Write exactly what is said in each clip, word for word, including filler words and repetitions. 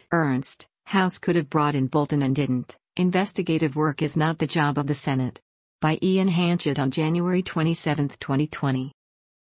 Ernst, House could have brought in Bolton and didn't. Investigative work is not the job of the Senate. By Ian Hanchett on January twenty-seventh, twenty twenty.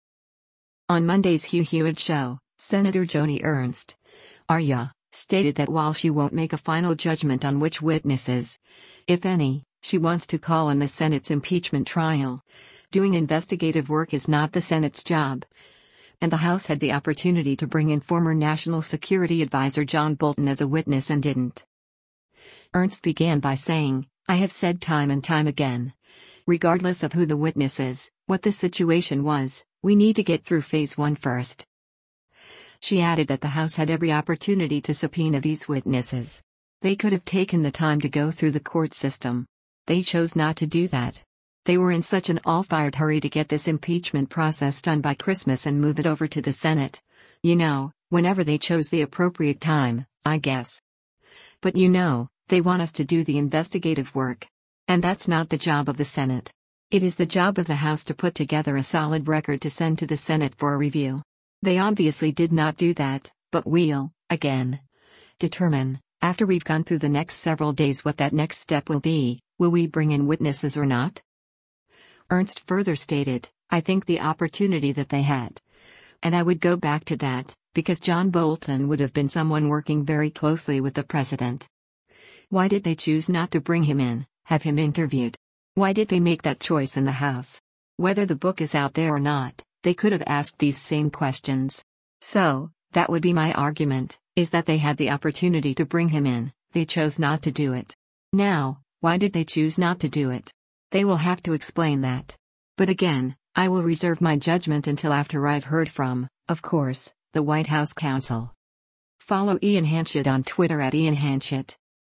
On Monday's Hugh Hewitt show, Senator Joni Ernst, R Y A, stated that while she won't make a final judgment on which witnesses, if any, she wants to call in the Senate's impeachment trial, doing investigative work is not the Senate's job. And the House had the opportunity to bring in former National Security Advisor John Bolton as a witness and didn't. Ernst began by saying, "I have said time and time again, regardless of who the witness is, what the situation was, we need to get through phase one first." She added that the House had every opportunity to subpoena these witnesses. They could have taken the time to go through the court system. They chose not to do that. They were in such an all-fired hurry to get this impeachment process done by Christmas and move it over to the Senate. You know, whenever they chose the appropriate time, I guess. But you know, they want us to do the investigative work. And that's not the job of the Senate. It is the job of the House to put together a solid record to send to the Senate for a review. They obviously did not do that, but we'll, again, determine, after we've gone through the next several days, what that next step will be. Will we bring in witnesses or not? Ernst further stated, "I think the opportunity that they had. And I would go back to that, because John Bolton would have been someone working very closely with the president. Why did they choose not to bring him in, have him interviewed? Why did they make that choice in the House? Whether the book is out there or not, they could have asked these same questions. So, that would be my argument, is that they had the opportunity to bring him in, they chose not to do it. Now, why did they choose not to do it? They will have to explain that. But again, I will reserve my judgment until after I've heard from, of course, the White House counsel." Follow Ian Hanchett on Twitter at Ian Hanchett.